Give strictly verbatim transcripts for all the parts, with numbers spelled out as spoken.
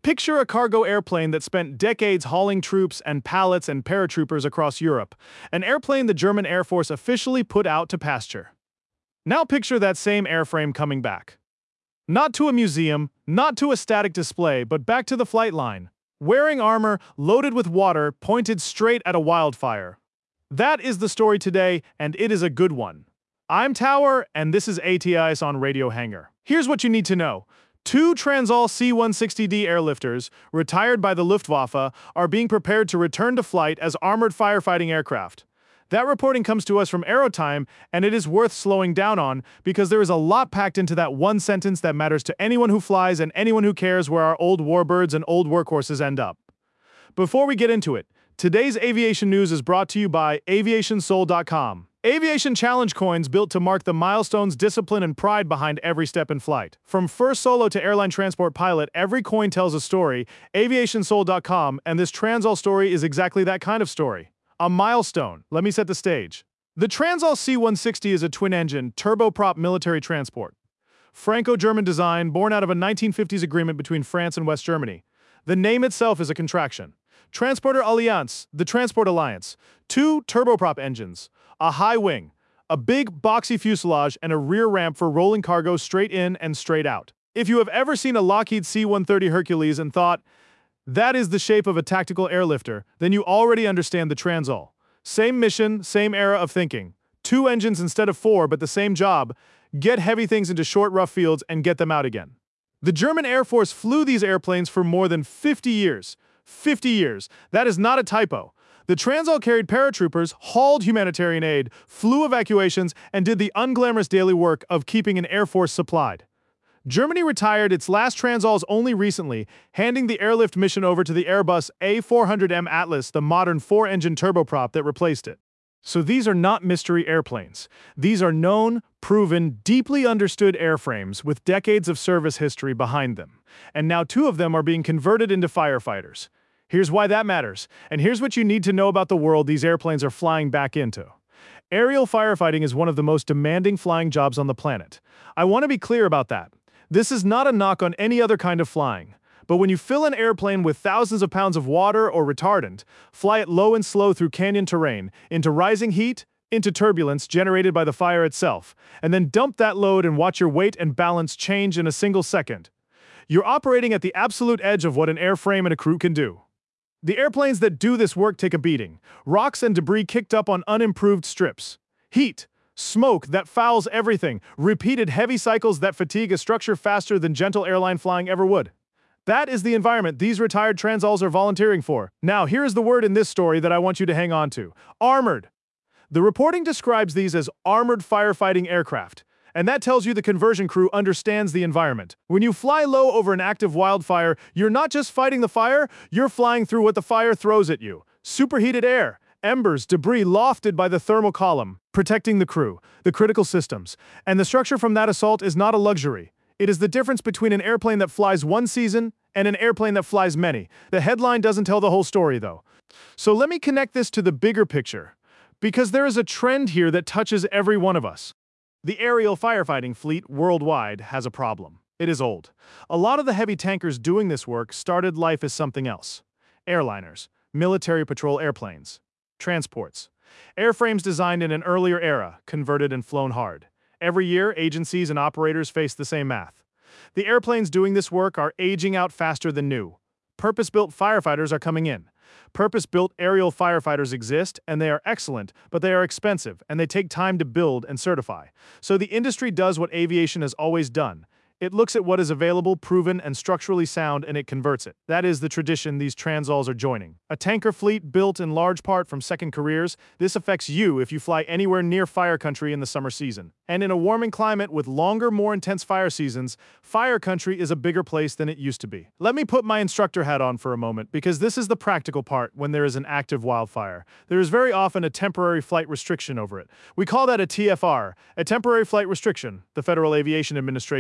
Picture a cargo airplane that spent decades hauling troops and pallets and paratroopers across Europe, an airplane the German Air Force officially put out to pasture. Now picture that same airframe coming back. Not to a museum, not to a static display, but back to the flight line, wearing armor, loaded with water, pointed straight at a wildfire. That is the story today, and it is a good one. I'm Tower, and this is A T I S on Radio Hangar. Here's what you need to know. Two Transall C one sixty D airlifters, retired by the Luftwaffe, are being prepared to return to flight as armored firefighting aircraft. That reporting comes to us from Aerotime, and it is worth slowing down on because there is a lot packed into that one sentence that matters to anyone who flies and anyone who cares where our old warbirds and old workhorses end up. Before we get into it, today's aviation news is brought to you by aviation soul dot com. Aviation challenge coins built to mark the milestones, discipline, and pride behind every step in flight. From first solo to airline transport pilot, every coin tells a story. aviation soul dot com, and this Transall story is exactly that kind of story. A milestone. Let me set the stage. The Transall C one sixty is a twin-engine, turboprop military transport. Franco-German design, born out of a nineteen fifties agreement between France and West Germany. The name itself is a contraction. Transporter Alliance, the Transport Alliance. Two turboprop engines, a high wing, a big boxy fuselage, and a rear ramp for rolling cargo straight in and straight out. If you have ever seen a Lockheed C one thirty Hercules and thought, that is the shape of a tactical airlifter, then you already understand the Transall. Same mission, same era of thinking. Two engines instead of four, but the same job. Get heavy things into short, rough fields and get them out again. The German Air Force flew these airplanes for more than fifty years. fifty years. That is not a typo. The Transall carried paratroopers, hauled humanitarian aid, flew evacuations, and did the unglamorous daily work of keeping an Air Force supplied. Germany retired its last Transalls only recently, handing the airlift mission over to the Airbus A four hundred M Atlas, the modern four-engine turboprop that replaced it. So these are not mystery airplanes. These are known, proven, deeply understood airframes with decades of service history behind them. And now two of them are being converted into firefighters. Here's why that matters, and here's what you need to know about the world these airplanes are flying back into. Aerial firefighting is one of the most demanding flying jobs on the planet. I want to be clear about that. This is not a knock on any other kind of flying. But when you fill an airplane with thousands of pounds of water or retardant, fly it low and slow through canyon terrain, into rising heat, into turbulence generated by the fire itself, and then dump that load and watch your weight and balance change in a single second, you're operating at the absolute edge of what an airframe and a crew can do. The airplanes that do this work take a beating. Rocks and debris kicked up on unimproved strips. Heat. Smoke that fouls everything. Repeated heavy cycles that fatigue a structure faster than gentle airline flying ever would. That is the environment these retired Transalls are volunteering for. Now, here is the word in this story that I want you to hang on to. Armored. The reporting describes these as armored firefighting aircraft. And that tells you the conversion crew understands the environment. When you fly low over an active wildfire, you're not just fighting the fire, you're flying through what the fire throws at you. Superheated air, embers, debris lofted by the thermal column, protecting the crew, the critical systems. And the structure from that assault is not a luxury. It is the difference between an airplane that flies one season and an airplane that flies many. The headline doesn't tell the whole story, though. So let me connect this to the bigger picture, because there is a trend here that touches every one of us. The aerial firefighting fleet worldwide has a problem. It is old. A lot of the heavy tankers doing this work started life as something else. Airliners, military patrol airplanes, transports, airframes designed in an earlier era, converted and flown hard. Every year, agencies and operators face the same math. The airplanes doing this work are aging out faster than new. Purpose-built firefighters are coming in. Purpose-built aerial firefighters exist, and they are excellent, but they are expensive, and they take time to build and certify. So the industry does what aviation has always done. It looks at what is available, proven, and structurally sound, and it converts it. That is the tradition these Transalls are joining. A tanker fleet built in large part from second careers, this affects you if you fly anywhere near fire country in the summer season. And in a warming climate with longer, more intense fire seasons, fire country is a bigger place than it used to be. Let me put my instructor hat on for a moment, because this is the practical part when there is an active wildfire. There is very often a temporary flight restriction over it. We call that a T F R, a temporary flight restriction. The Federal Aviation Administration puts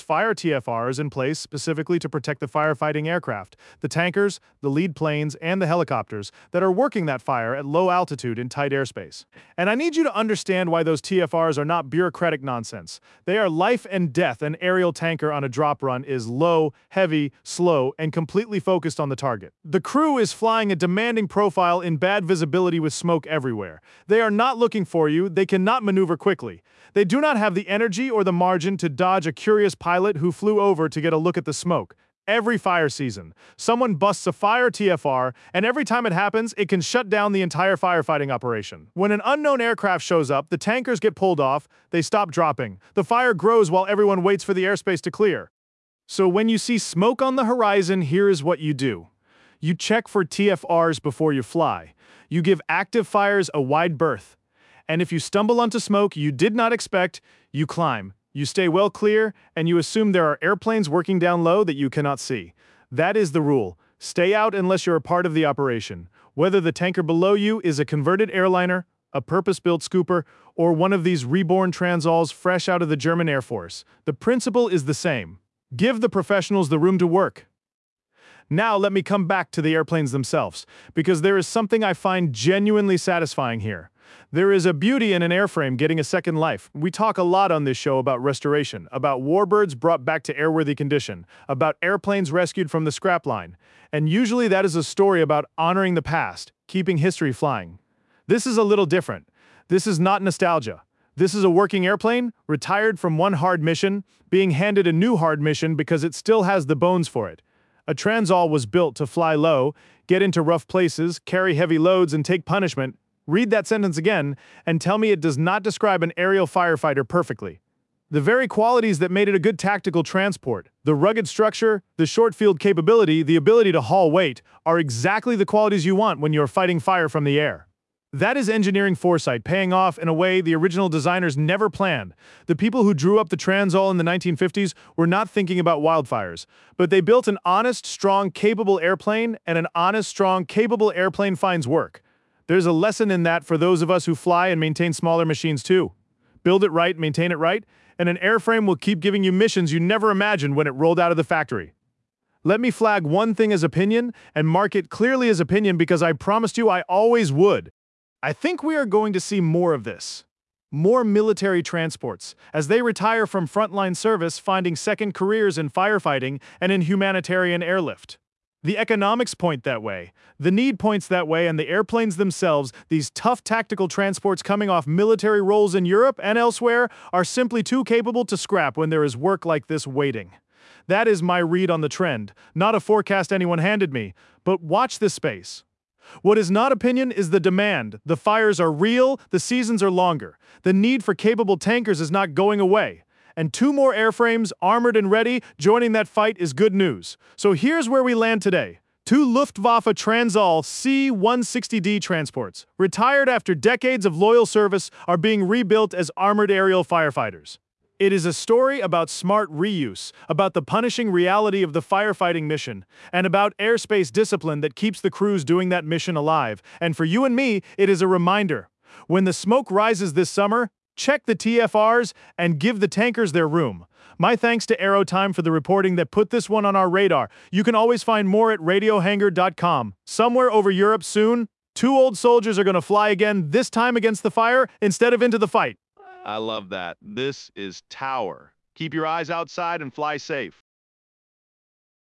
fire T F Rs in place specifically to protect the firefighting aircraft, the tankers, the lead planes, and the helicopters that are working that fire at low altitude in tight airspace. And I need you to understand why those T F Rs are not bureaucratic nonsense. They are life and death. An aerial tanker on a drop run is low, heavy, slow, and completely focused on the target. The crew is flying a demanding profile in bad visibility with smoke everywhere. They are not looking for you, they cannot maneuver quickly. They do not have the energy or the margin to dodge a curious pilot who flew over to get a look at the smoke. Every fire season, someone busts a fire T F R, and every time it happens, it can shut down the entire firefighting operation. When an unknown aircraft shows up, the tankers get pulled off, they stop dropping. The fire grows while everyone waits for the airspace to clear. So when you see smoke on the horizon, here is what you do. You check for T F Rs before you fly. You give active fires a wide berth. And if you stumble onto smoke you did not expect, you climb. You stay well clear, and you assume there are airplanes working down low that you cannot see. That is the rule. Stay out unless you're a part of the operation. Whether the tanker below you is a converted airliner, a purpose-built scooper, or one of these reborn Transalls fresh out of the German Air Force, the principle is the same. Give the professionals the room to work. Now let me come back to the airplanes themselves, because there is something I find genuinely satisfying here. There is a beauty in an airframe getting a second life. We talk a lot on this show about restoration, about warbirds brought back to airworthy condition, about airplanes rescued from the scrap line. And usually that is a story about honoring the past, keeping history flying. This is a little different. This is not nostalgia. This is a working airplane, retired from one hard mission, being handed a new hard mission because it still has the bones for it. A Transall was built to fly low, get into rough places, carry heavy loads, and take punishment. Read that sentence again, and tell me it does not describe an aerial firefighter perfectly. The very qualities that made it a good tactical transport, the rugged structure, the short field capability, the ability to haul weight, are exactly the qualities you want when you're fighting fire from the air. That is engineering foresight paying off in a way the original designers never planned. The people who drew up the Transall in the nineteen fifties were not thinking about wildfires, but they built an honest, strong, capable airplane, and an honest, strong, capable airplane finds work. There's a lesson in that for those of us who fly and maintain smaller machines too. Build it right, maintain it right, and an airframe will keep giving you missions you never imagined when it rolled out of the factory. Let me flag one thing as opinion and mark it clearly as opinion because I promised you I always would. I think we are going to see more of this. More military transports, as they retire from frontline service finding second careers in firefighting and in humanitarian airlift. The economics point that way, the need points that way, and the airplanes themselves, these tough tactical transports coming off military roles in Europe and elsewhere, are simply too capable to scrap when there is work like this waiting. That is my read on the trend, not a forecast anyone handed me, but watch this space. What is not opinion is the demand. The fires are real, the seasons are longer. The need for capable tankers is not going away. And two more airframes, armored and ready, joining that fight is good news. So here's where we land today. Two Luftwaffe Transall C one sixty D transports, retired after decades of loyal service, are being rebuilt as armored aerial firefighters. It is a story about smart reuse, about the punishing reality of the firefighting mission, and about airspace discipline that keeps the crews doing that mission alive. And for you and me, it is a reminder. When the smoke rises this summer, check the T F Rs and give the tankers their room. My thanks to Aerotime for the reporting that put this one on our radar. You can always find more at radio hangar dot com. Somewhere over Europe soon, two old soldiers are going to fly again, this time against the fire instead of into the fight. I love that. This is Tower. Keep your eyes outside and fly safe.